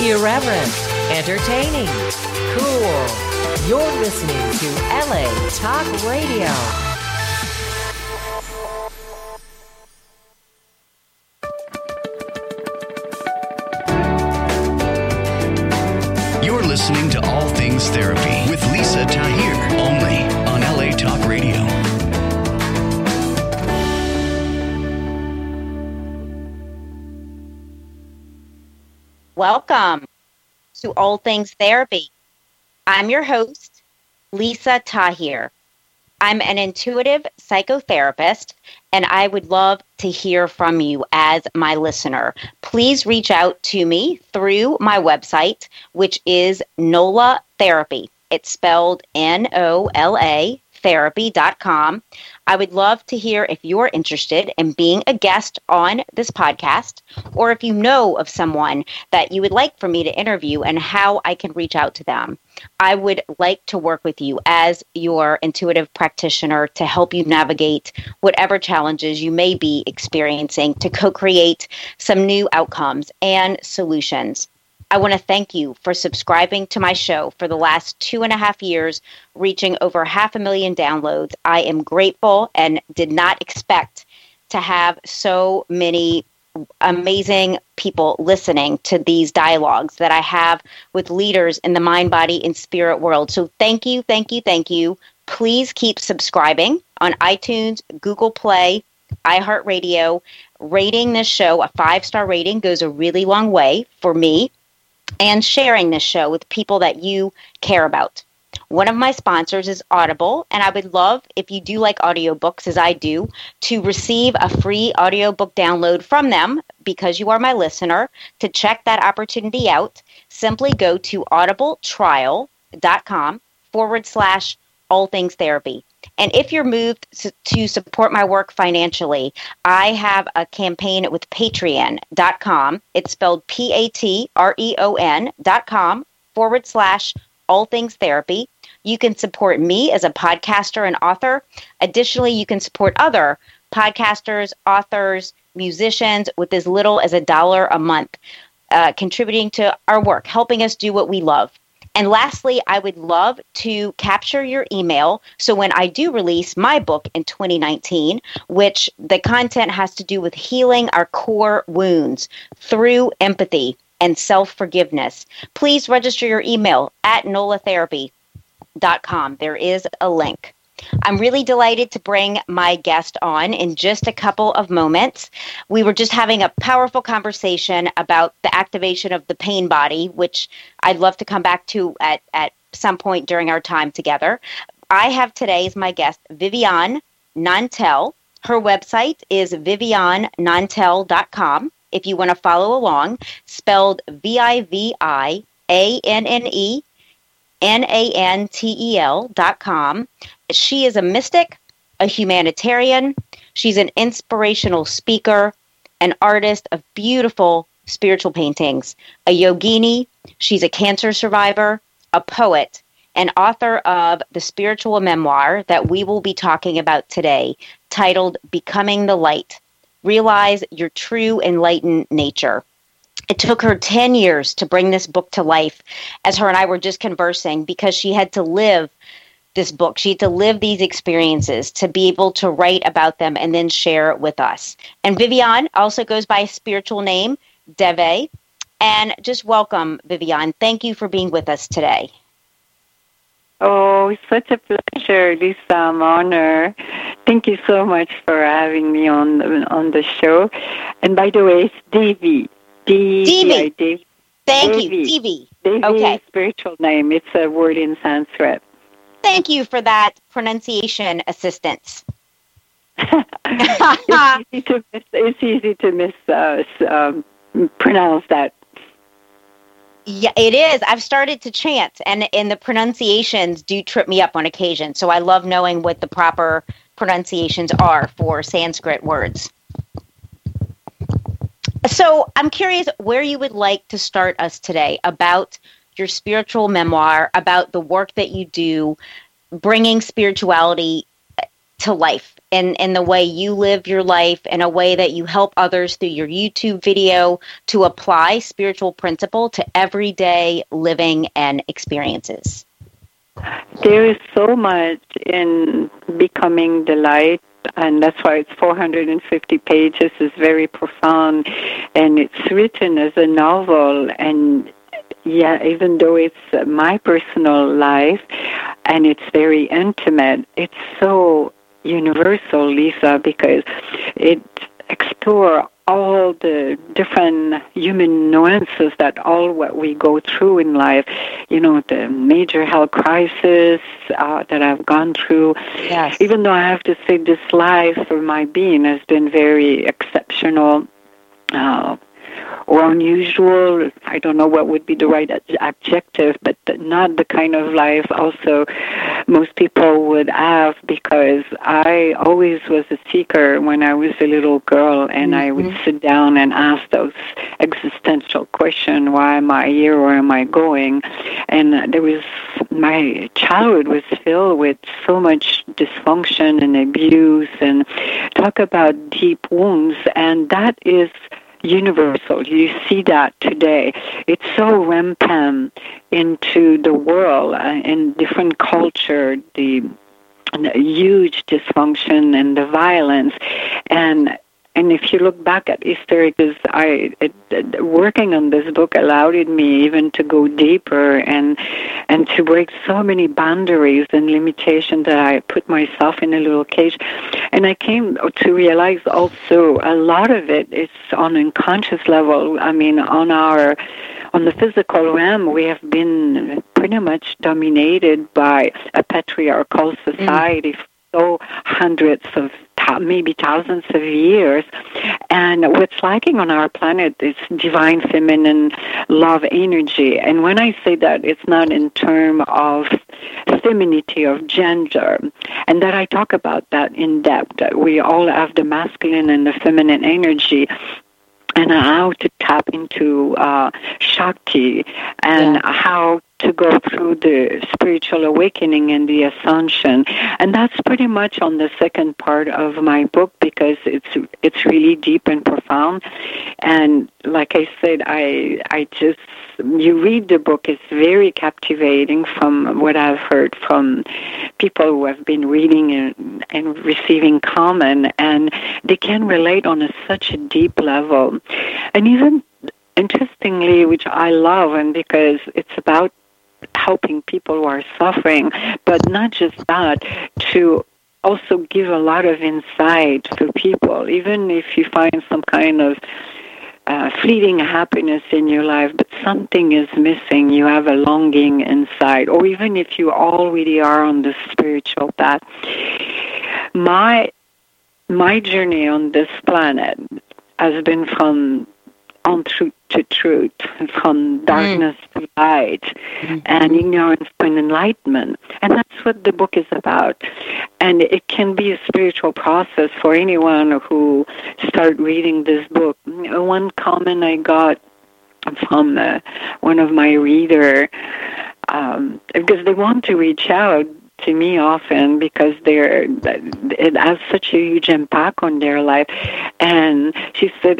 Irreverent, entertaining, cool. You're listening to LA Talk Radio. You're listening to All Things Therapy with Lisa Tahir, only on LA Talk Radio. Welcome to All Things Therapy. I'm your host, Lisa Tahir. I'm an intuitive psychotherapist, and I would love to hear from you as my listener. Please reach out to me through my website, which is NOLA Therapy. It's spelled NOLA therapy.com. I would love to hear if you're interested in being a guest on this podcast, or if you know of someone that you would like for me to interview and how I can reach out to them. I would like to work with you as your intuitive practitioner to help you navigate whatever challenges you may be experiencing to co-create some new outcomes and solutions. I want to thank you for subscribing to my show for the last 2.5 years, reaching over 500,000 downloads. I am grateful and did not expect to have so many amazing people listening to these dialogues that I have with leaders in the mind, body, and spirit world. So thank you, thank you, thank you. Please keep subscribing on iTunes, Google Play, iHeartRadio. Rating this show, a 5-star rating goes a really long way for me, and sharing this show with people that you care about. One of my sponsors is Audible, and I would love, if you do like audiobooks as I do, to receive a free audiobook download from them because you are my listener. To check that opportunity out, simply go to audibletrial.com/allthingstherapy. And if you're moved to support my work financially, I have a campaign with patreon.com. It's spelled patreon.com/allthingstherapy. You can support me as a podcaster and author. Additionally, you can support other podcasters, authors, musicians with as little as $1 a month, contributing to our work, helping us do what we love. And lastly, I would love to capture your email. So when I do release my book in 2019, which the content has to do with healing our core wounds through empathy and self-forgiveness, please register your email at nolatherapy.com. There is a link. I'm really delighted to bring my guest on in just a couple of moments. We were just having a powerful conversation about the activation of the pain body, which I'd love to come back to at some point during our time together. I have today as my guest Viviane Nantel. Her website is viviannantel.com. If you want to follow along, spelled VIVIANNANTEL.com. She is a mystic, a humanitarian. She's an inspirational speaker, an artist of beautiful spiritual paintings, a yogini. She's a cancer survivor, a poet, and author of the spiritual memoir that we will be talking about today, titled Becoming the Light. Realize your true enlightened nature. It took her 10 years to bring this book to life, as her and I were just conversing, because she had to live this book. She had to live these experiences to be able to write about them and then share it with us. And Viviane also goes by a spiritual name, Deve. And just welcome, Viviane. Thank you for being with us today. Oh, it's such a pleasure, Lisa. I'm honored. Thank you so much for having me on the show. And by the way, it's Devi. Devi. Thank you, Devi. Devi Okay. is a spiritual name. It's a word in Sanskrit. Thank you for that pronunciation assistance. It's easy to mispronounce that. Yeah, it is. I've started to chant, and the pronunciations do trip me up on occasion. So I love knowing what the proper pronunciations are for Sanskrit words. So I'm curious where you would like to start us today about your spiritual memoir, about the work that you do, bringing spirituality to life in the way you live your life, in a way that you help others through your YouTube video to apply spiritual principle to everyday living and experiences? There is so much in Becoming the Light, and that's why it's 450 pages. It's very profound, and it's written as a novel. And yeah, even though it's my personal life and it's very intimate, it's so universal, Lisa, because it explores all the different human nuances that all what we go through in life, the major health crisis that I've gone through. Yes. Even though I have to say this life for my being has been very exceptional, or unusual. I don't know what would be the right adjective, but not the kind of life also most people would have, because I always was a seeker when I was a little girl, and I would sit down and ask those existential questions: why am I here? Where am I going? And my childhood was filled with so much dysfunction and abuse, and talk about deep wounds, and that is universal. You see that today. It's so rampant into the world, in different culture, the huge dysfunction and the violence. And if you look back at history, because working on this book allowed me even to go deeper and to break so many boundaries and limitations that I put myself in a little cage. And I came to realize also a lot of it is on an unconscious level. I mean, on the physical realm, we have been pretty much dominated by a patriarchal society. So hundreds of, maybe thousands of years. And what's lacking on our planet is divine feminine love energy. And when I say that, it's not in terms of femininity of gender. And that I talk about that in depth, that we all have the masculine and the feminine energy, and how to tap into Shakti, and how to go through the spiritual awakening and the ascension. And that's pretty much on the second part of my book, because it's really deep and profound. And like I said, you read the book, it's very captivating from what I've heard from people who have been reading and receiving comment, and they can relate on such a deep level. And even interestingly, which I love, and because it's about helping people who are suffering, but not just that, to also give a lot of insight for people, even if you find some kind of fleeting happiness in your life, but something is missing, you have a longing inside, or even if you already are on the spiritual path. My journey on this planet has been from truth to truth, from darkness to light, and ignorance to enlightenment. And that's what the book is about. And it can be a spiritual process for anyone who start reading this book. One comment I got from one of my readers, because they want to reach out to me often because it has such a huge impact on their life. And she said,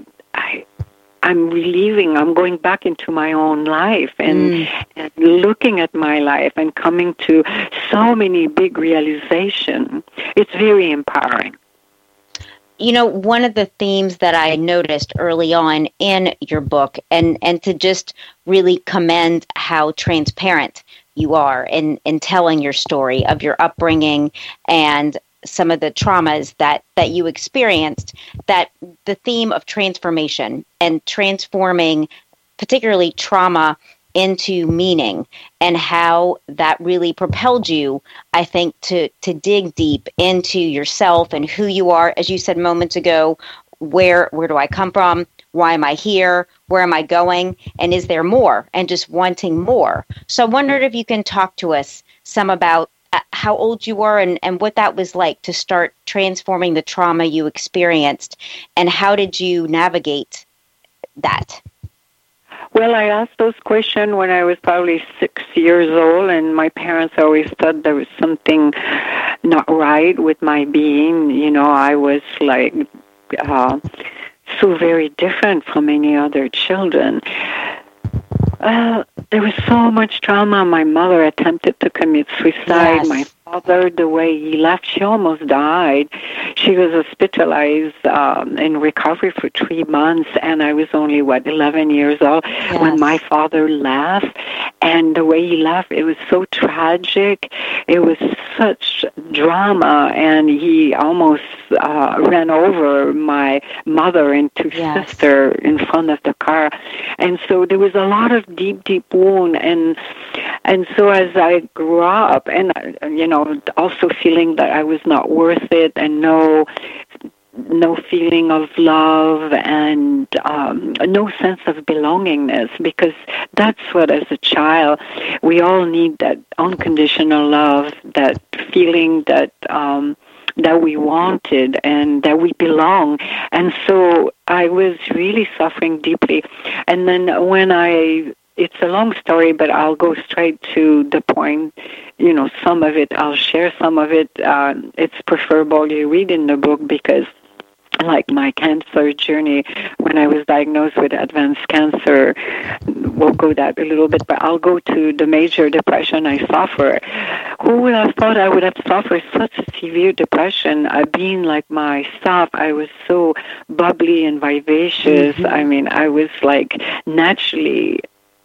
I'm relieving, I'm going back into my own life and looking at my life and coming to so many big realizations. It's very empowering. One of the themes that I noticed early on in your book, and to just really commend how transparent you are in telling your story of your upbringing and some of the traumas that you experienced, that the theme of transformation and transforming particularly trauma into meaning, and how that really propelled you, I think, to dig deep into yourself and who you are. As you said moments ago, where do I come from? Why am I here? Where am I going? And is there more? And just wanting more. So I wondered if you can talk to us some about how old you were and what that was like to start transforming the trauma you experienced, and how did you navigate that? Well, I asked those questions when I was probably 6 years old, and my parents always thought there was something not right with my being. You know, I was like so very different from any other children. There was so much trauma. My mother attempted to commit suicide. Yes. My father, the way he left, she almost died. She was hospitalized in recovery for 3 months, and I was only, 11 years old when my father left. And the way he left, it was so tragic. It was such drama, and he almost ran over my mother and two sisters in front of the car. And so there was a lot of deep, deep wound. And so as I grew up, and, you know, also feeling that I was not worth it, and no feeling of love, and no sense of belongingness, because that's what, as a child, we all need, that unconditional love, that feeling that we wanted and that we belong. And so I was really suffering deeply. And then it's a long story, but I'll go straight to the point. You know, some of it I'll share, some of it it's preferable you read in the book, because like my cancer journey, when I was diagnosed with advanced cancer, we'll go that a little bit, but I'll go to the major depression I suffered. Who would have thought I would have suffered such a severe depression? Being like myself, I was so bubbly and vivacious. Mm-hmm. I mean, I was like naturally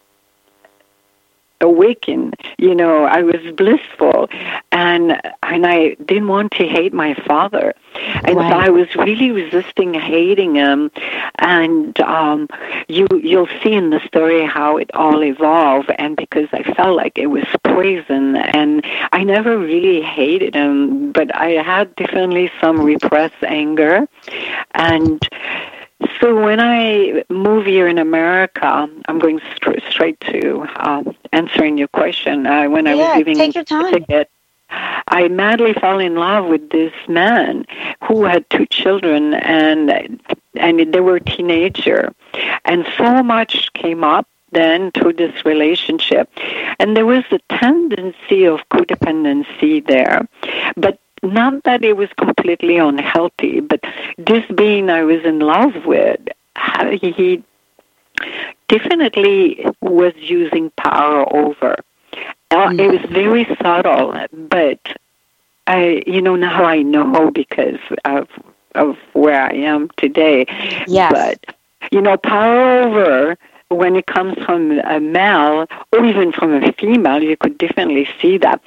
awakened, you know, I was blissful, and I didn't want to hate my father, and so I was really resisting hating him. And you'll see in the story how it all evolved, and because I felt like it was poison, and I never really hated him, but I had definitely some repressed anger. And so when I moved here in America, I'm going straight to answering your question. When I was living in Connecticut, I madly fell in love with this man who had 2 children, and they were teenagers. And so much came up then through this relationship. And there was a tendency of codependency there. But not that it was completely unhealthy, but this being I was in love with, he definitely was using power over. It was very subtle, but now I know because of where I am today. Yes. But, power over, when it comes from a male or even from a female, you could definitely see that.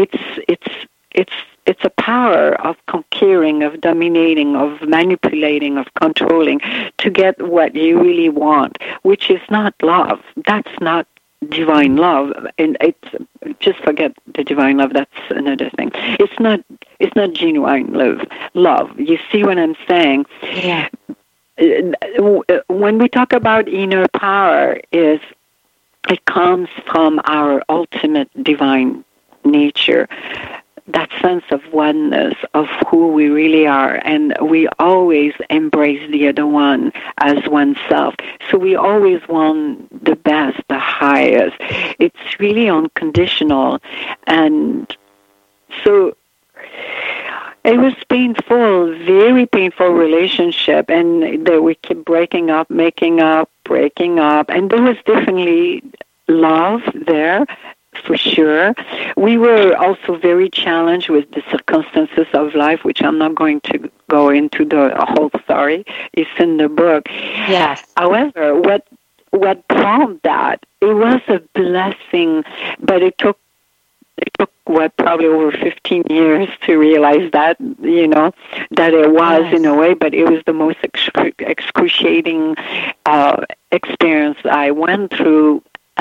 It's a power of conquering, of dominating, of manipulating, of controlling to get what you really want, which is not love. That's not divine love. And just forget the divine love. That's another thing. It's not genuine love. You see what I'm saying? Yeah. When we talk about inner power, it comes from our ultimate divine nature, that sense of oneness, of who we really are, and we always embrace the other one as oneself. So we always want the best, the highest. It's really unconditional. And so it was painful, very painful relationship, and that we kept breaking up, making up, breaking up, and there was definitely love there, for sure. We were also very challenged with the circumstances of life, which I'm not going to go into the whole story. It's in the book. Yes. However, what prompted that, it was a blessing, but it took probably over 15 years to realize that, that it was in a way, but it was the most excruciating experience I went through,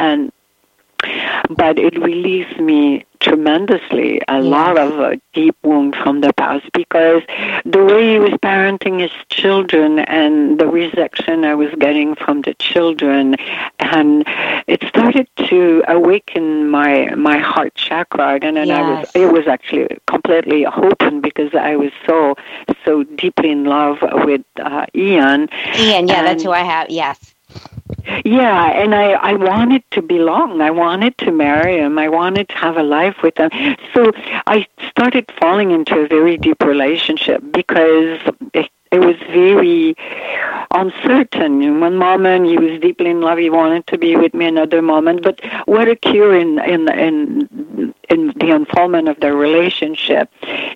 but it released me tremendously, a lot of deep wound from the past, because the way he was parenting his children and the rejection I was getting from the children, and it started to awaken my heart chakra, and then it was actually completely open because I was so deeply in love with Ian. Ian, that's who I have, yes. Yeah, and I wanted to belong. I wanted to marry him. I wanted to have a life with him. So I started falling into a very deep relationship because it was very uncertain. In one moment, he was deeply in love. He wanted to be with me. Another moment, but what occurred in the unfoldment of the relationship,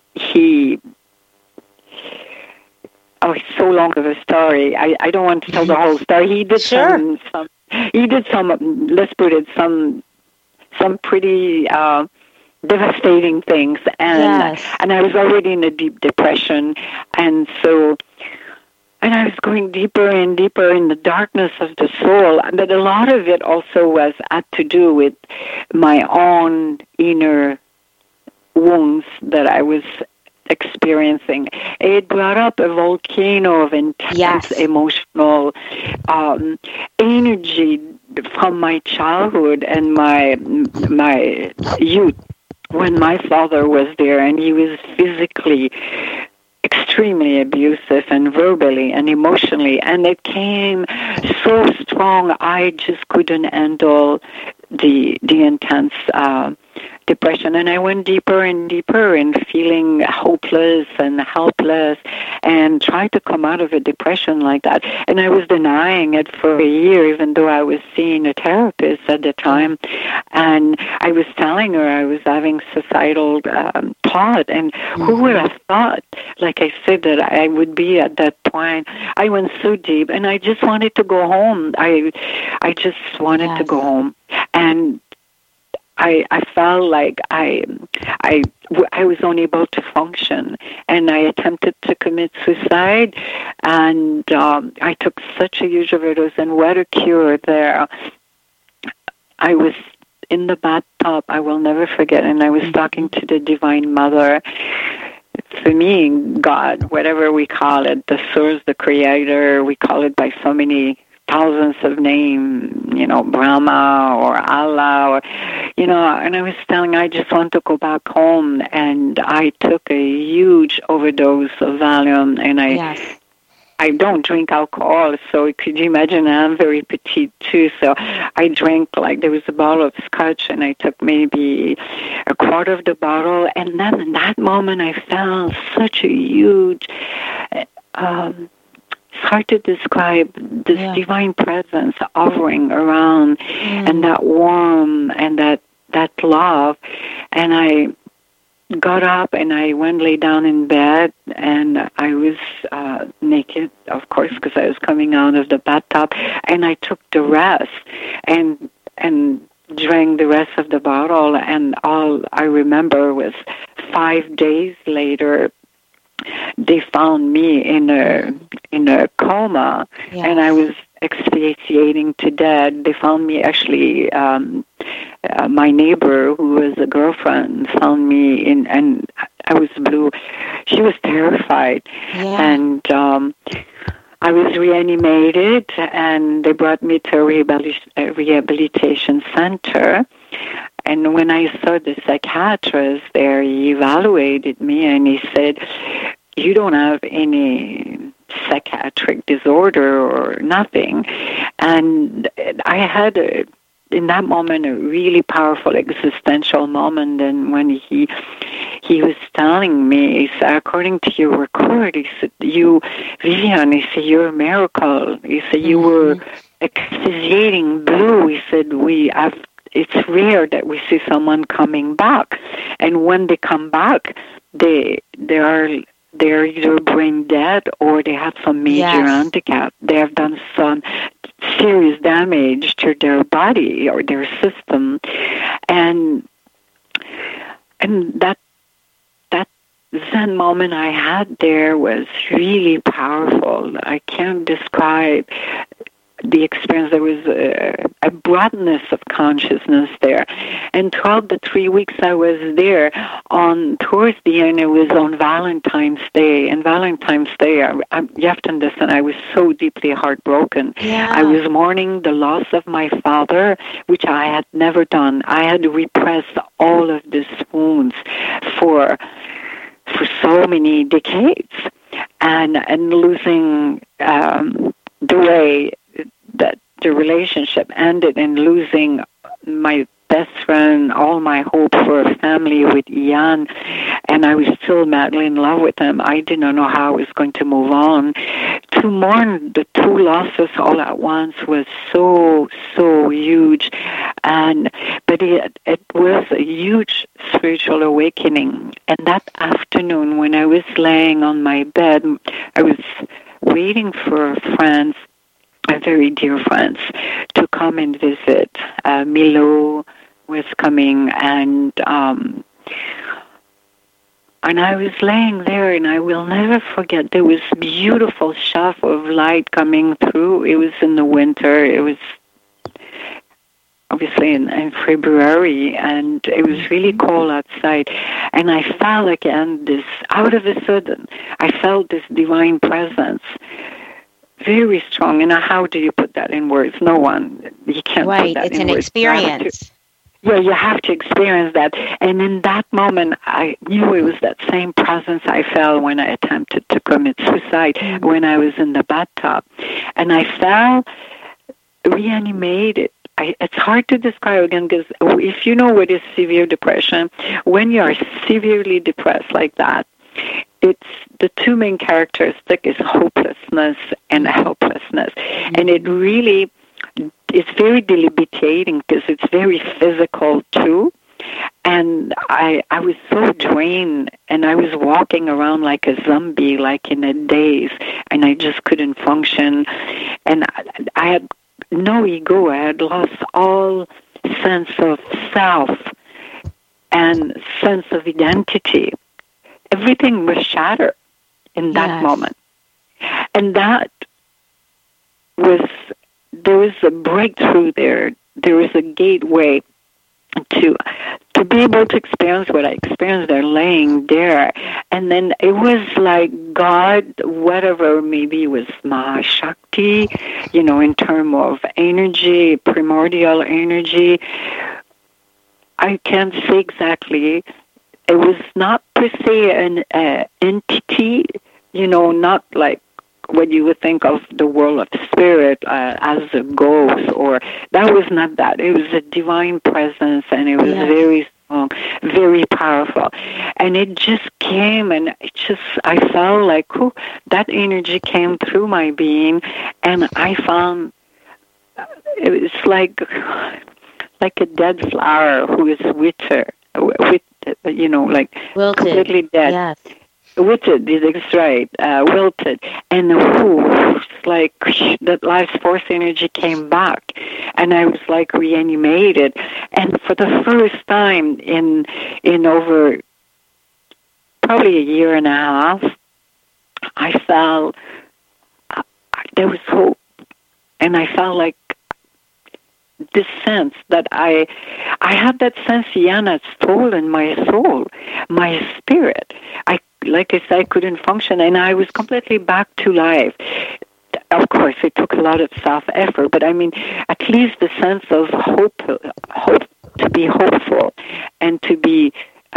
it's so long of a story. I don't want to tell the whole story. He did some let's put it, some pretty devastating things, and I was already in a deep depression, and I was going deeper and deeper in the darkness of the soul. But a lot of it also had to do with my own inner wounds that I was experiencing. It brought up a volcano of intense emotional energy from my childhood and my youth, when my father was there, and he was physically extremely abusive, and verbally and emotionally, and it came so strong. I just couldn't handle the intense depression, and I went deeper and deeper in feeling hopeless and helpless, and tried to come out of a depression like that. And I was denying it for a year, even though I was seeing a therapist at the time, and I was telling her I was having suicidal thought, and who would have thought, like I said, that I would be at that point. I went so deep, and I just wanted to go home. I just wanted to go home, and I felt like I was unable to function, and I attempted to commit suicide, and I took such a huge overdose. And what occurred there, I was in the bathtub, I will never forget, and I was talking to the Divine Mother. For me, God, whatever we call it, the source, the creator, we call it by so many thousands of names, Brahma or Allah, or, and I was telling, I just want to go back home, and I took a huge overdose of Valium, and I don't drink alcohol, so could you imagine, I'm very petite too, so I drank, there was a bottle of scotch, and I took maybe a quarter of the bottle, and then in that moment I felt such a huge, it's hard to describe, this divine presence hovering around, and that warmth and that love. And I got up and I went lay down in bed, and I was naked, of course, because I was coming out of the bathtub, and I took the rest and drank the rest of the bottle, and all I remember was 5 days later, they found me in a coma, and I was asphyxiating to death. They found me actually. My neighbor, who was a girlfriend, found me and I was blue. She was terrified, and I was reanimated, and they brought me to a rehabilitation center. And when I saw the psychiatrist there, he evaluated me, and he said, "You don't have any psychiatric disorder or nothing." And I had in that moment a really powerful existential moment. And when he was telling me, he said, "According to your record," he said, "You, Viviane," he said, "you're a miracle." He said, "You were asphyxiating blue." He said, it's rare that we see someone coming back, and when they come back, they're either brain dead or they have some major handicap. They have done some serious damage to their body or their system, and that Zen moment I had there was really powerful. I can't describe the experience. There was a broadness of consciousness there, and throughout the 3 weeks I was there, towards the end, it was on Valentine's Day. And Valentine's Day, you have to understand, I was so deeply heartbroken. I was mourning the loss of my father, which I had never done. I had repressed all of these wounds for so many decades, and losing the way that the relationship ended in losing my best friend, all my hope for a family with Ian, and I was still madly in love with him. I didn't know how I was going to move on. To mourn the two losses all at once was so huge, but it was a huge spiritual awakening. And that afternoon, when I was laying on my bed, I was waiting for friends, very dear friends, to come and visit. Milo was coming, and I was laying there, and I will never forget, there was beautiful shaft of light coming through. It was in the winter. It was obviously in February, and it was really cold outside. And I felt again this, out of a sudden, I felt this divine presence, very strong. And how do you put that in words? No one. You can't put that it's in an words. experience. You have to experience that. And in that moment, I knew it was that same presence I felt when I attempted to commit suicide, when I was in the bathtub. And I felt reanimated. It's hard to describe again, because if you know what is severe depression, when you are severely depressed like that, it's the two main characteristics is hopelessness and helplessness. And it really, it's very debilitating because it's very physical too. And I was so drained, and I was walking around like a zombie, like in a daze, and I just couldn't function. And I had no ego. I had lost all sense of self and sense of identity. Everything was shattered in that moment. And that was, there was a breakthrough there. There was a gateway to be able to experience what I experienced there, laying there. And then it was like God, whatever, maybe it was Mahashakti, in terms of energy, primordial energy. I can't say exactly. It was not per se an entity, not like what you would think of the world of spirit as a ghost, or that was not that. It was a divine presence, and it was very strong, very powerful. And it just came, and I felt like, that energy came through my being, and I found it was like a dead flower who is withered, like wilted. Completely dead. Yes. Wilted, that's right, wilted. And like that life force energy came back, and I was like reanimated. And for the first time in over probably a year and a half, I felt there was hope, and I felt like this sense that I had that sense Ian had stolen my soul, my spirit. Like I said, I couldn't function, and I was completely back to life. Of course, it took a lot of self-effort, but I mean, at least the sense of hope to be hopeful, and to be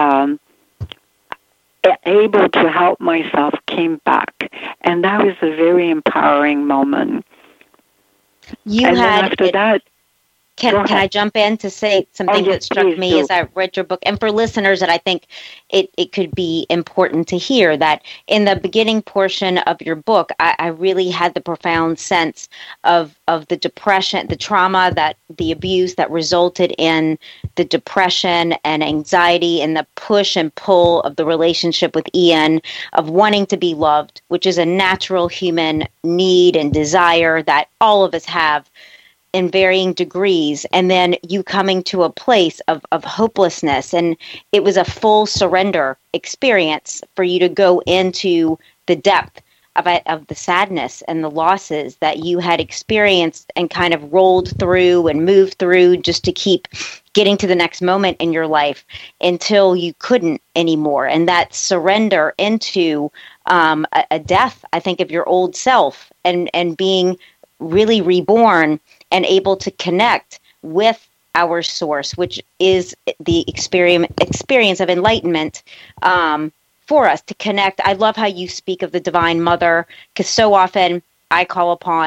able to help myself came back, and that was a very empowering moment. Then after that. Can I jump in to say something that struck me as I read your book? And for listeners that I think it could be important to hear, that in the beginning portion of your book, I really had the profound sense of the depression, the trauma, that the abuse that resulted in the depression and anxiety, and the push and pull of the relationship with Ian, of wanting to be loved, which is a natural human need and desire that all of us have in varying degrees, and then you coming to a place of hopelessness. And it was a full surrender experience for you to go into the depth of the sadness and the losses that you had experienced and kind of rolled through and moved through just to keep getting to the next moment in your life until you couldn't anymore. And that surrender into a death, I think, of your old self, and being really reborn and able to connect with our source, which is the experience of enlightenment for us to connect. I love how you speak of the Divine Mother, because so often I call upon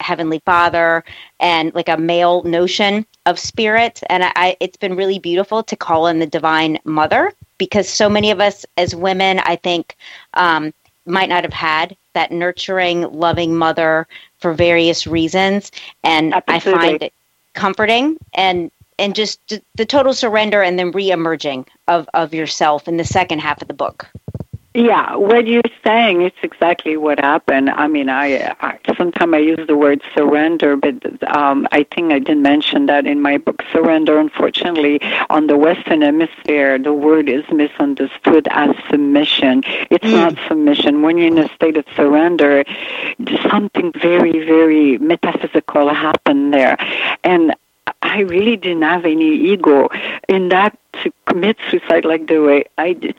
Heavenly Father and like a male notion of spirit. And it's been really beautiful to call in the Divine Mother, because so many of us as women, I think, might not have had that nurturing, loving mother for various reasons. And Absolutely. I find it comforting and just the total surrender and then re-emerging of yourself in the second half of the book. Yeah, what you're saying is exactly what happened. I mean, I sometimes I use the word surrender, but I think I didn't mention that in my book. Surrender, unfortunately, on the Western Hemisphere, the word is misunderstood as submission. It's not submission. When you're in a state of surrender, something very, very metaphysical happened there. And I really didn't have any ego in that to commit suicide like the way I did.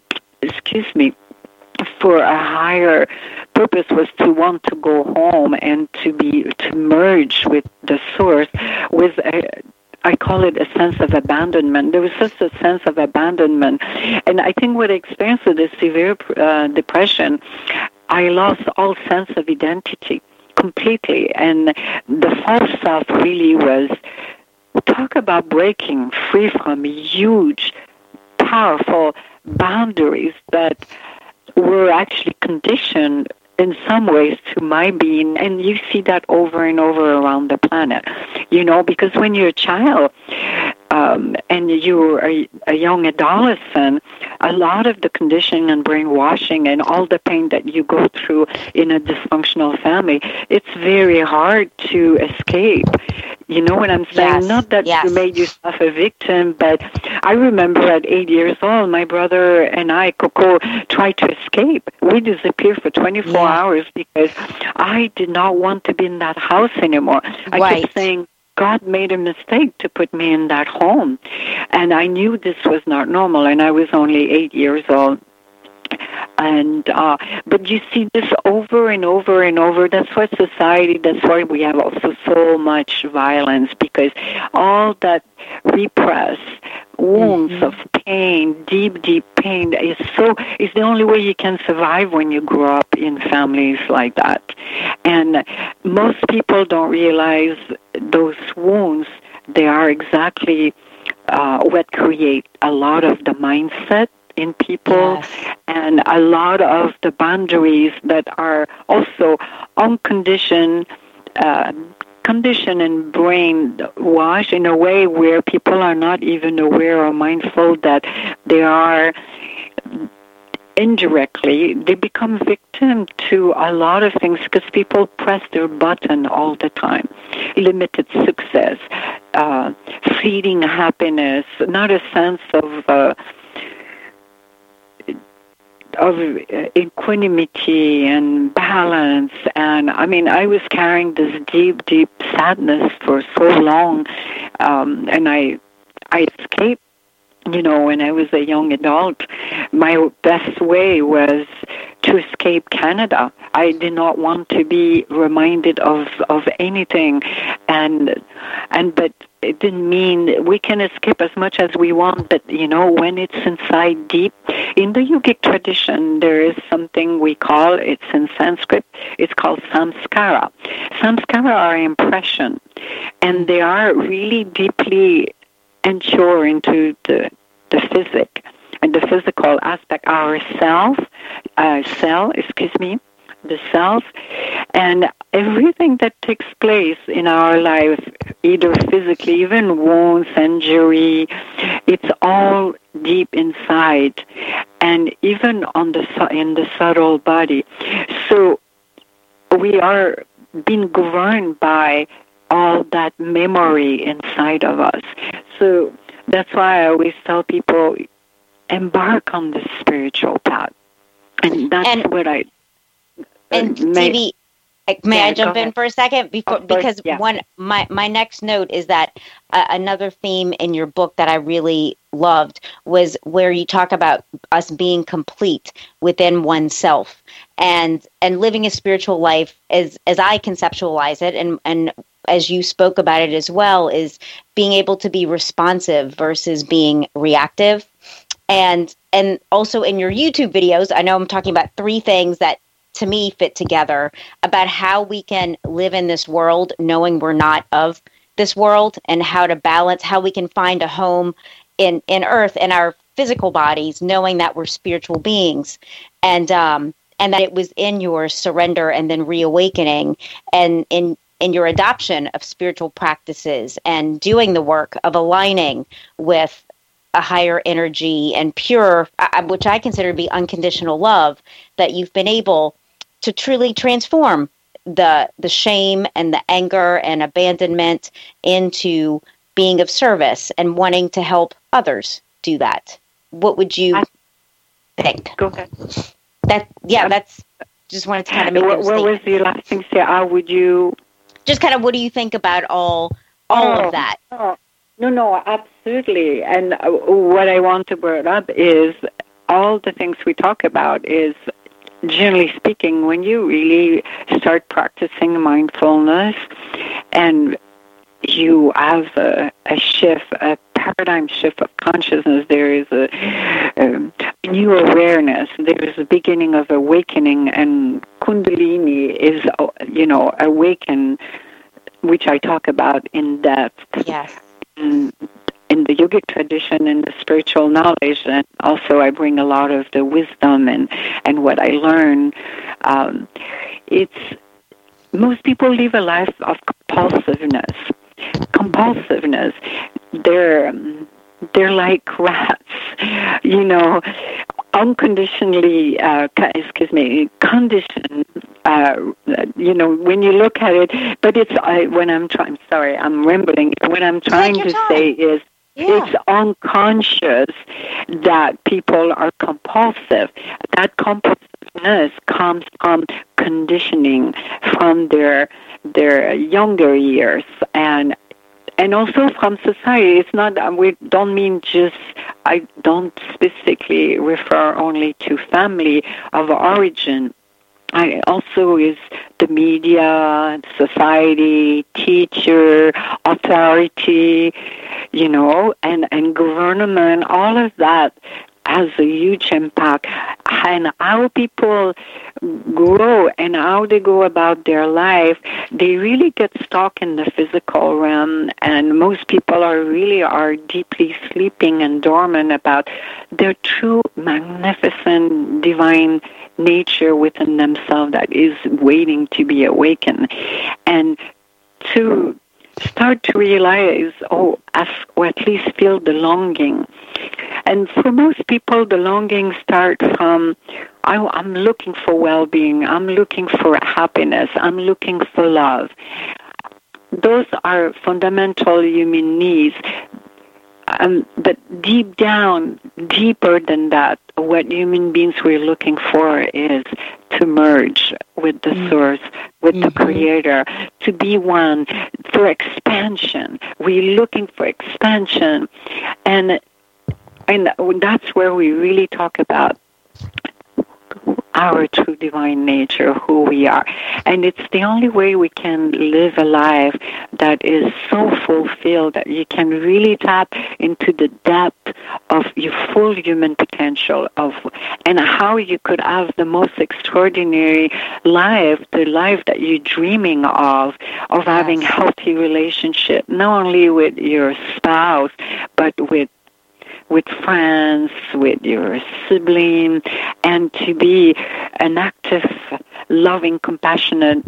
For a higher purpose was to want to go home and to merge with the source with I call it a sense of abandonment. There was just a sense of abandonment. And I think what I experienced with this severe depression, I lost all sense of identity completely. And the false self really was, talk about breaking free from huge, powerful boundaries that were actually conditioned in some ways to my being, and you see that over and over around the planet, because when you're a child and you're a young adolescent, a lot of the conditioning and brainwashing and all the pain that you go through in a dysfunctional family, it's very hard to escape. You know what I'm saying? Yes. Not that you made yourself a victim, but I remember at 8 years old, my brother and I, Coco, tried to escape. We disappeared for 24 hours because I did not want to be in that house anymore. I kept saying, God made a mistake to put me in that home. And I knew this was not normal, and I was only 8 years old. And but you see this over and over and over. That's why society, that's why we have also so much violence, because all that repressed wounds of pain, deep pain, is the only way you can survive when you grow up in families like that. And most people don't realize those wounds, they are exactly what create a lot of the mindset in people, and a lot of the boundaries that are also unconditioned, conditioned and brainwashed in a way where people are not even aware or mindful that they are indirectly, they become victim to a lot of things because people press their button all the time. Limited success, fleeting happiness, not a sense of equanimity and balance. And I mean, I was carrying this deep sadness for so long, and I escaped. When I was a young adult, my best way was to escape Canada. I did not want to be reminded of anything, but it didn't mean we can escape as much as we want. But when it's inside deep, in the yogic tradition, there is something we call, it's in Sanskrit, it's called samskara. Samskara are impression, and they are really deeply ensure into the physic and the physical aspect, the self, and everything that takes place in our life, either physically, even wounds, injury, it's all deep inside, and even in the subtle body. So we are being governed by all that memory inside of us. So that's why I always tell people, embark on this spiritual path. And that's what I... Stevie, may I jump in for a second? My next note is that another theme in your book that I really loved was where you talk about us being complete within oneself and living a spiritual life as I conceptualize it, and as you spoke about it as well, is being able to be responsive versus being reactive. And also in your YouTube videos, I know I'm talking about three things that to me, fit together about how we can live in this world knowing we're not of this world, and how to balance, how we can find a home in earth, in our physical bodies, knowing that we're spiritual beings. And that it was in your surrender and then reawakening, and in your adoption of spiritual practices and doing the work of aligning with a higher energy and pure, which I consider to be unconditional love, that you've been able to truly transform the shame and the anger and abandonment into being of service and wanting to help others do that. What would you think? Go ahead. That's just wanted to kind of make what was the last thing? Say, how would you? Just kind of, what do you think about all of that? No, absolutely. And what I want to bring up is all the things we talk about is, generally speaking, when you really start practicing mindfulness and you have a shift, a paradigm shift of consciousness, there is a new awareness, there is a beginning of awakening, and Kundalini is, awaken, which I talk about in depth. Yes. In the yogic tradition and the spiritual knowledge, and also I bring a lot of the wisdom and what I learn. Most people live a life of compulsiveness. They're like rats, unconditionally, conditioned, when you look at it. But I'm sorry, I'm rambling. What I'm trying to say is, it's unconscious that people are compulsive. That compulsiveness comes from conditioning from their younger years, and also from society. It's not, we don't mean just, I don't specifically refer only to family of origin. I also is the media, society, teacher, authority, and government, all of that has a huge impact. And how people grow and how they go about their life, they really get stuck in the physical realm, and most people are deeply sleeping and dormant about their true magnificent divine nature within themselves that is waiting to be awakened. And to start to realize, or at least feel the longing. And for most people, the longing starts from, I'm looking for well-being, I'm looking for happiness, I'm looking for love. Those are fundamental human needs. But deep down, deeper than that, what human beings we're looking for is to merge with the source, with the creator, to be one, for expansion. We're looking for expansion. And that's where we really talk about our true divine nature, who we are. And it's the only way we can live a life that is so fulfilled that you can really tap into the depth of your full human potential and how you could have the most extraordinary life, the life that you're dreaming of having healthy relationship, not only with your spouse, but with friends, with your sibling, and to be an active, loving, compassionate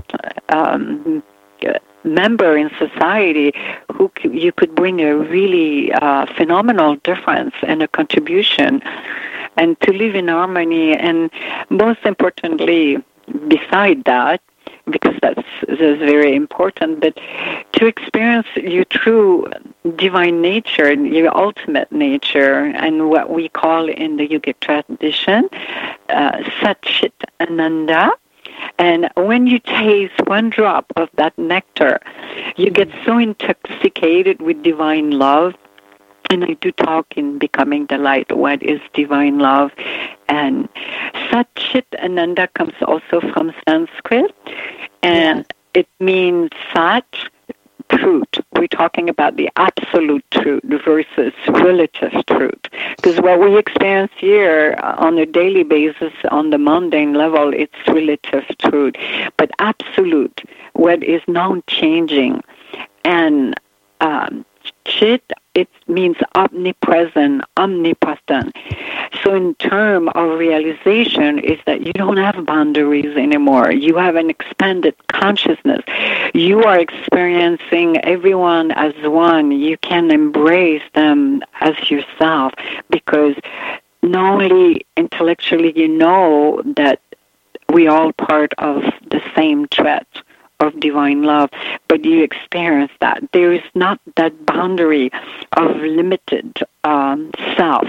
member in society who you could bring a really phenomenal difference and a contribution, and to live in harmony. And most importantly, beside that, because that's very important, but to experience your true divine nature, your ultimate nature, and what we call in the yogic tradition, Sat Chit Ananda. And when you taste one drop of that nectar, you get so intoxicated with divine love. And I do talk in Becoming the Light, what is divine love. And Sat Chit Ananda comes also from Sanskrit, and it means Sat, truth, we're talking about the absolute truth versus relative truth. Because what we experience here on a daily basis, on the mundane level, it's relative truth. But absolute, what is non-changing, and Chit, it means omnipresent, omnipotent. So in terms of realization is that you don't have boundaries anymore. You have an expanded consciousness. You are experiencing everyone as one. You can embrace them as yourself because not only intellectually you know that we all part of the same thread of divine love, but you experience that. There is not that boundary of limited self.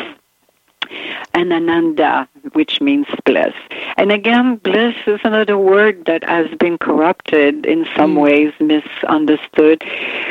And Ananda, which means bliss. And again, bliss is another word that has been corrupted, in some ways misunderstood.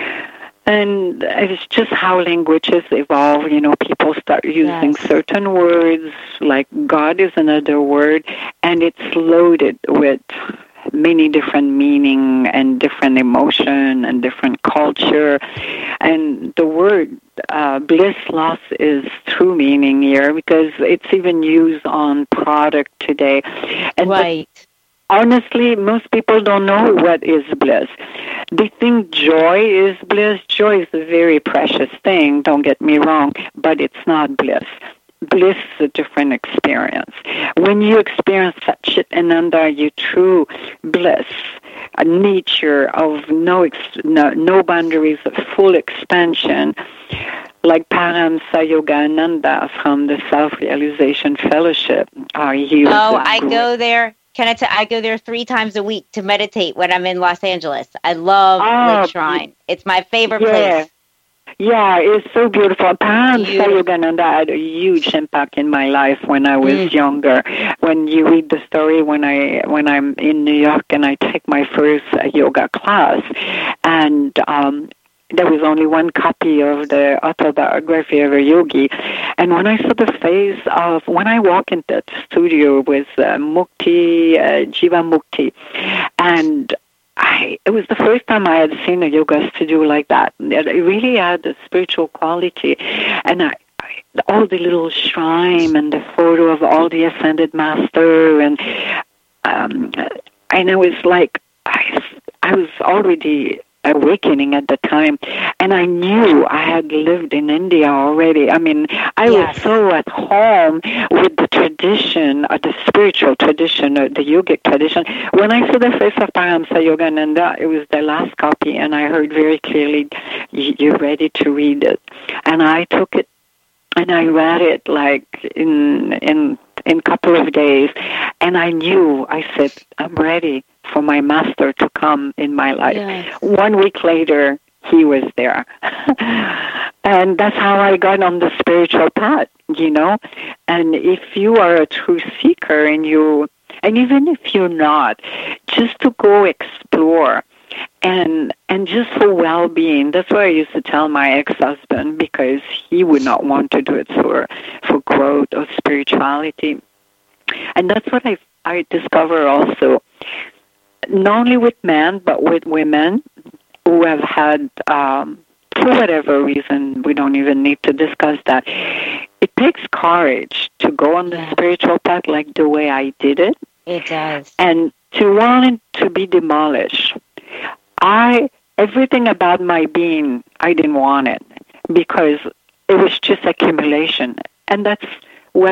And it's just how languages evolve. You know, people start using certain words, like God is another word, and it's loaded with many different meaning and different emotion and different culture. And the word bliss loss is true meaning here because it's even used on product today. And honestly, most people don't know what is bliss. They think joy is bliss. Joy is a very precious thing, don't get me wrong, but it's not bliss. Bliss is a different experience. When you experience Satchit Ananda, your true bliss, a nature of no boundaries, of full expansion, like Paramsa Yogananda from the Self-Realization Fellowship. I go there. I go there 3 times a week to meditate when I'm in Los Angeles. I love Lake Shrine. It's my favorite place. Yeah, it's so beautiful. Paramsa Yogananda had a huge impact in my life when I was younger. When you read the story, when I'm in New York and I take my first yoga class, and there was only one copy of the autobiography of a yogi. And when I saw the face of, when I walked into that studio with Mukti, Jiva Mukti, and it was the first time I had seen a yoga studio like that. It really had a spiritual quality. And all the little shrine and the photo of all the ascended master, and it was like, I was already awakening at the time, and I knew I had lived in India already. I mean, I was so at home with the tradition, the spiritual tradition, the yogic tradition. When I saw the face of Paramsa Yogananda, it was the last copy, and I heard very clearly, "You're ready to read it." And I took it, and I read it like in a couple of days, and I knew, I said, I'm ready for my master to come in my life. Yes. 1 week later, he was there. And that's how I got on the spiritual path, you know. And if you are a true seeker and even if you're not, just to go explore and just for well-being. That's what I used to tell my ex-husband, because he would not want to do it for growth or spirituality. And that's what I discover also, not only with men, but with women who have had, for whatever reason, we don't even need to discuss that. It takes courage to go on the spiritual path like the way I did it. It does. And to want it to be demolished. Everything about my being, I didn't want it because it was just accumulation. And that's what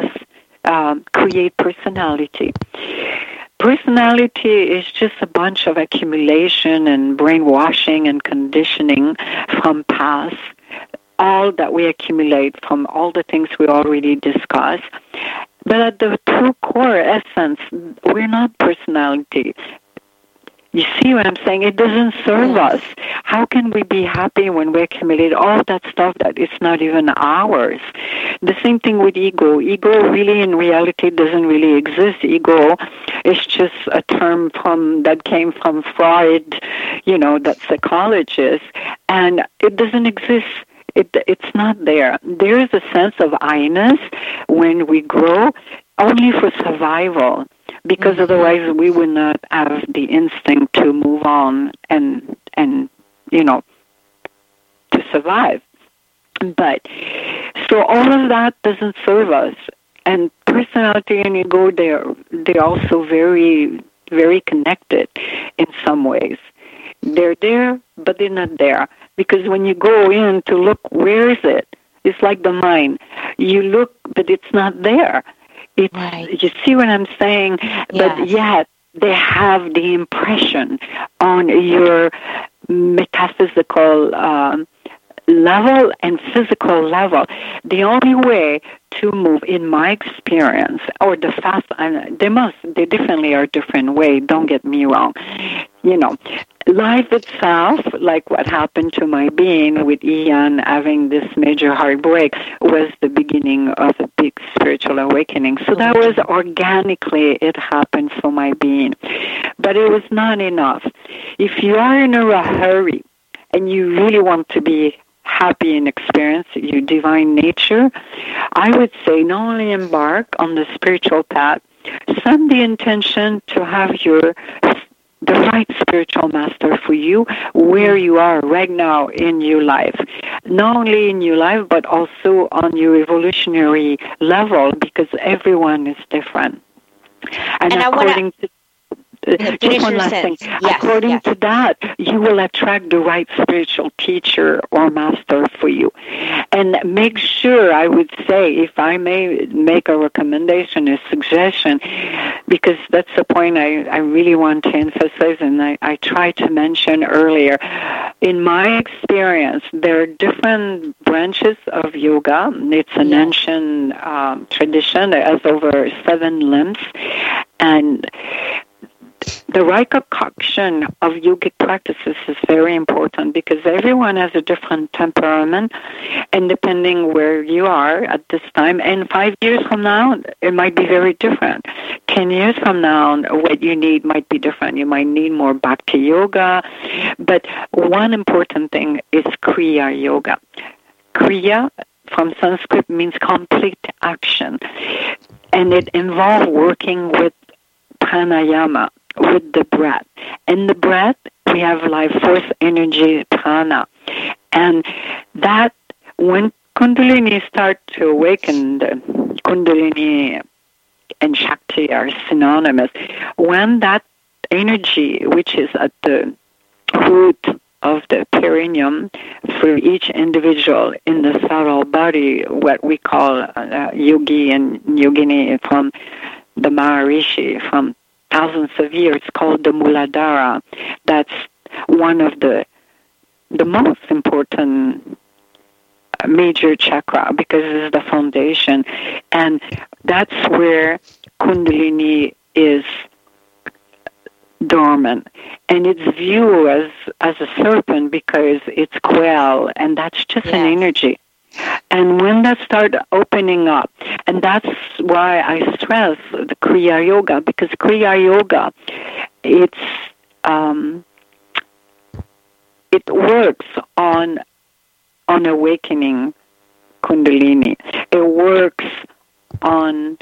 create personality. Personality is just a bunch of accumulation and brainwashing and conditioning from past, all that we accumulate from all the things we already discussed. But at the true core essence, we're not personality. You see what I'm saying? It doesn't serve us. How can we be happy when we accumulate all that stuff that is not even ours? The same thing with ego. Ego really in reality doesn't really exist. Ego is just a term that came from Freud, that psychologist, and it doesn't exist. It's not there. There is a sense of I-ness when we grow only for survival, because otherwise we would not have the instinct to move on and survive. But so all of that doesn't serve us. And personality and ego, they're also very, very connected in some ways. They're there, but they're not there. Because when you go in to look, where is it? It's like the mind. You look, but it's not there. It's, right. You see what I'm saying? Yes. But yet, they have the impression on your metaphysical level and physical level. The only way to move, in my experience, or the fast, they definitely are different way, don't get me wrong. You know, life itself, like what happened to my being with Ian having this major heartbreak, was the beginning of a big spiritual awakening. So that was organically, it happened for my being. But it was not enough. If you are in a hurry and you really want to be happy and experience your divine nature, I would say not only embark on the spiritual path, set the intention to have the right spiritual master for you where you are right now in your life. Not only in your life, but also on your evolutionary level, because everyone is different. And according to just one last thing. Yes, according to that, you will attract the right spiritual teacher or master for you. And make sure, I would say, if I may make a recommendation, a suggestion, because that's the point I really want to emphasize, and I tried to mention earlier. In my experience, there are different branches of yoga. It's an ancient tradition. It has over 7 limbs. And the right concoction of yogic practices is very important because everyone has a different temperament, and depending where you are at this time, and 5 years from now, it might be very different. 10 years from now, what you need might be different. You might need more Bhakti yoga, but one important thing is Kriya yoga. Kriya from Sanskrit means complete action, and it involves working with pranayama, with the breath. In the breath, we have life force, energy, prana. And that, when Kundalini starts to awaken, the Kundalini and Shakti are synonymous. When that energy, which is at the root of the perineum for each individual in the subtle body, what we call yogi and yogini from the Maharishi, from thousands of years, called the Muladhara. That's one of the most important major chakra because it's the foundation. And that's where Kundalini is dormant. And it's viewed as a serpent because it's quail, and that's just an energy. And when that starts opening up, and that's why I stress the Kriya Yoga, because Kriya Yoga, it works on awakening Kundalini. It works on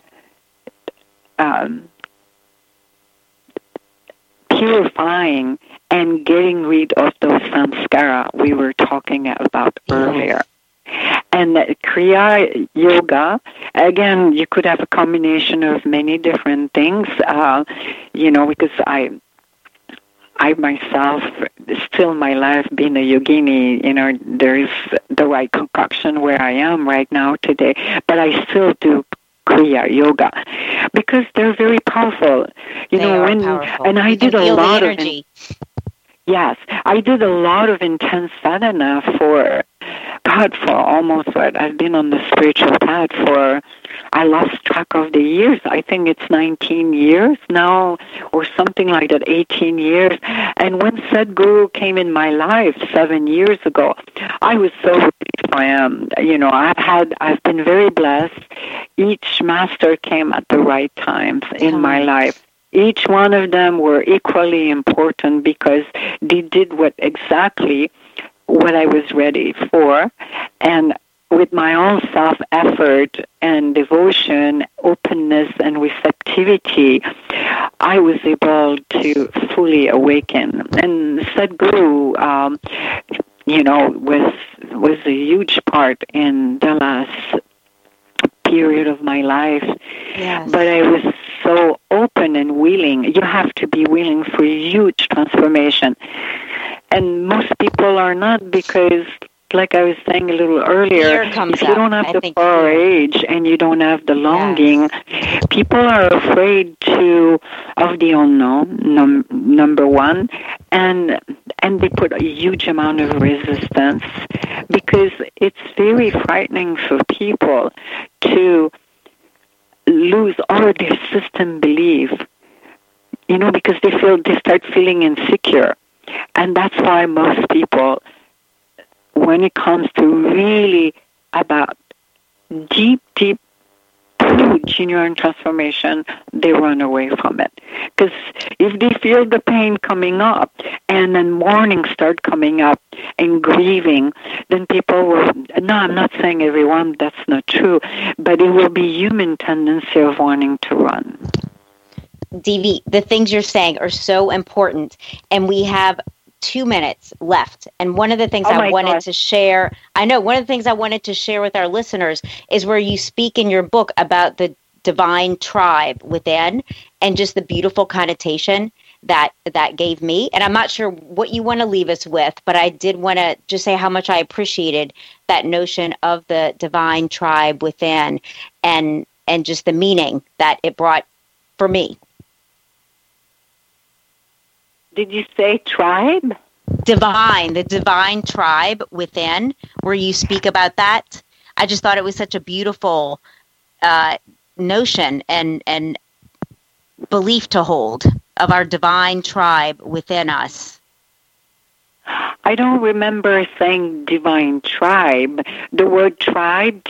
purifying and getting rid of those samskara we were talking about earlier. And Kriya Yoga, again, you could have a combination of many different things, because I myself, still my life being a yogini, there is the right concoction where I am right now today, but I still do Kriya Yoga because they're very powerful. Powerful. And I did a lot of Yes, I did a lot of intense sadhana for almost I've been on the spiritual path I lost track of the years. I think it's 19 years now or something like that, 18 years. And when Sadhguru came in my life 7 years ago, I was so relieved for him. I've been very blessed. Each master came at the right times in my life. Each one of them were equally important because they did exactly what I was ready for. And with my own self-effort and devotion, openness and receptivity, I was able to fully awaken. And Sadhguru, was was a huge part in the last period of my life. Yes. But I was so open and willing. You have to be willing for huge transformation. And most people are not, because, like I was saying a little earlier, if you don't have the courage and you don't have the longing, people are afraid of the unknown, number one, and they put a huge amount of resistance, because it's very frightening for people to lose all of their system belief, because they start feeling insecure. And that's why most people, when it comes to really about deep, huge inner transformation, they run away from it. Because if they feel the pain coming up, and then mourning start coming up, and grieving, then people will, no, I'm not saying everyone, that's not true, but it will be human tendency of wanting to run. Devi, the things you're saying are so important, and we have 2 minutes left. And one of the things I wanted to share, one of the things I wanted to share with our listeners is where you speak in your book about the divine tribe within, and just the beautiful connotation that gave me. And I'm not sure what you want to leave us with, but I did want to just say how much I appreciated that notion of the divine tribe within, and just the meaning that it brought for me. Did you say tribe? The divine tribe within, where you speak about that. I just thought it was such a beautiful notion and belief to hold of our divine tribe within us. I don't remember saying divine tribe. The word tribe,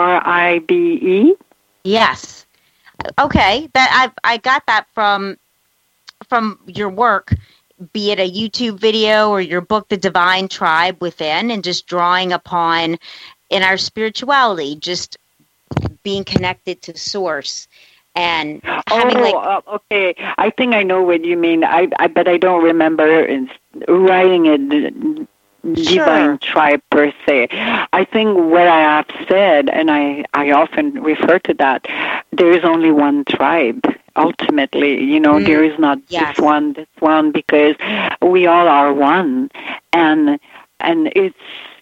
TRIBE? Yes. Okay, that I got that from your work, be it a YouTube video or your book, The Divine Tribe Within, and just drawing upon in our spirituality, just being connected to source and having okay. I think I know what you mean. I but I don't remember writing it. Divine tribe per se. I think what I have said, and I often refer to that, there is only one tribe. Ultimately, there is not this one, because we all are one, and it's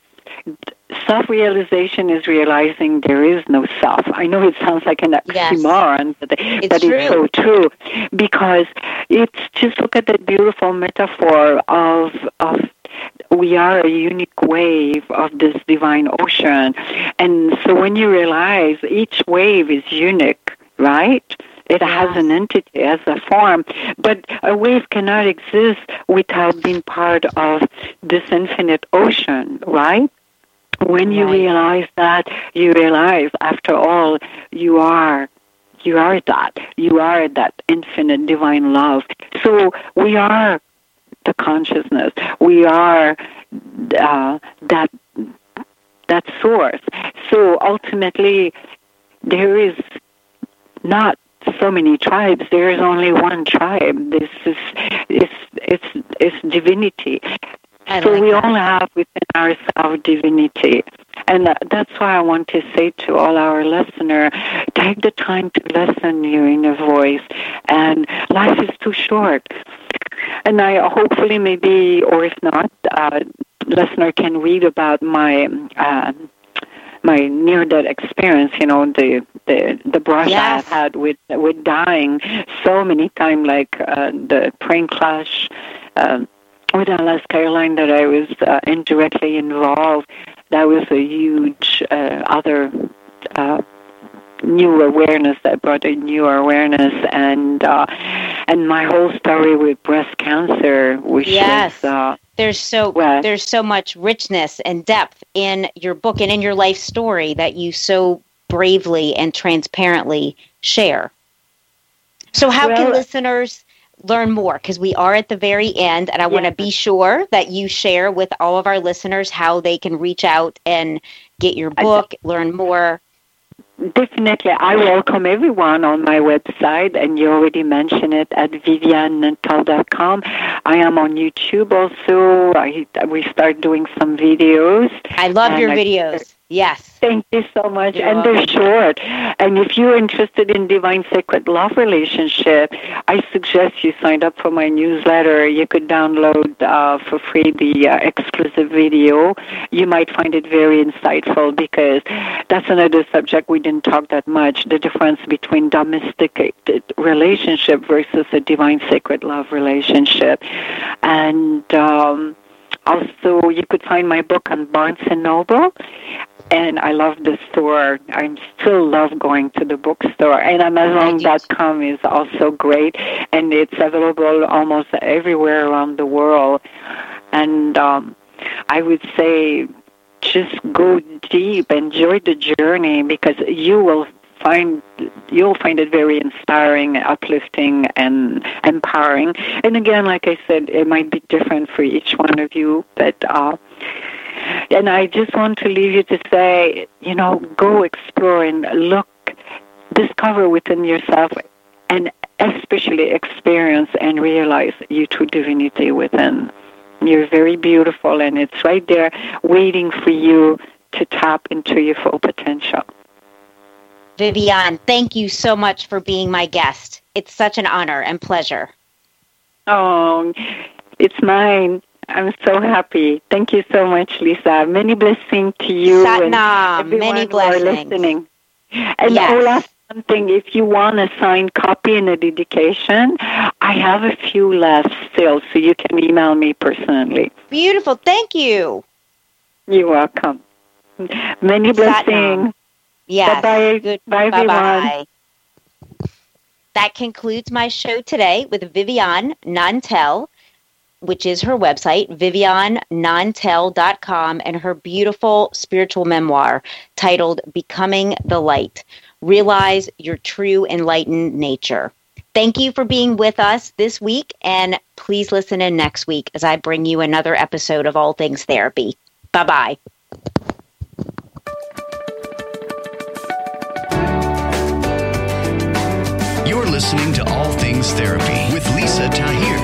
self-realization is realizing there is no self. I know it sounds like an oxymoron, but it's so true, because it's just look at that beautiful metaphor of we are a unique wave of this divine ocean. And so when you realize each wave is unique, right? It has an entity, has a form, but a wave cannot exist without being part of this infinite ocean, right? When you realize that, you realize, after all, you are that. You are that infinite divine love. So we are the consciousness. We are that source. So ultimately, there is not so many tribes. There is only one tribe. This is it's divinity. So we all have within ourselves divinity. And that's why I want to say to all our listeners, take the time to listen to your inner voice. And life is too short. And I hopefully maybe, or if not, listener can read about my near-death experience, the brush I've had with dying so many times, like the plane crash with Alice Caroline that I was indirectly involved. That was a huge other new awareness that brought a new awareness, and my whole story with breast cancer, which is there's so much richness and depth in your book and in your life story that you so bravely and transparently share. So how can listeners learn more? Because we are at the very end, and I want to be sure that you share with all of our listeners how they can reach out and get your book, learn more. definitely. I welcome everyone on my website, and you already mentioned it at viviannantel.com. I am on YouTube also. We start doing some videos. I love your videos. Yes. Thank you so much. You're and they're short. And if you're interested in divine sacred love relationship, I suggest you sign up for my newsletter. You could download for free the exclusive video. You might find it very insightful, because that's another subject we didn't talk that much, the difference between domesticated relationship versus a divine sacred love relationship. And also, you could find my book on Barnes & Noble. And I love the store. I still love going to the bookstore. And Amazon.com is also great. And it's available almost everywhere around the world. And I would say just go deep, enjoy the journey, because you'll find it very inspiring, uplifting, and empowering. And again, like I said, it might be different for each one of you, but and I just want to leave you to say, go explore and look, discover within yourself, and especially experience and realize your true divinity within. You're very beautiful, and it's right there waiting for you to tap into your full potential. Viviane, thank you so much for being my guest. It's such an honor and pleasure. Oh, it's mine. I'm so happy. Thank you so much, Lisa. Many blessings to you Satnam, and everyone many blessings. who are listening. And yes. last one thing, if you want a signed copy and a dedication, I have a few left still, so you can email me personally. Beautiful. Thank you. You're welcome. Many blessings. Satnam. Yes. Bye-bye. Bye, everyone. Bye-bye. That concludes my show today with Viviane Nantel, which is her website, viviannantel.com, and her beautiful spiritual memoir titled Becoming the Light. Realize your true enlightened nature. Thank you for being with us this week, and please listen in next week as I bring you another episode of All Things Therapy. Bye-bye. You're listening to All Things Therapy with Lisa Tahir.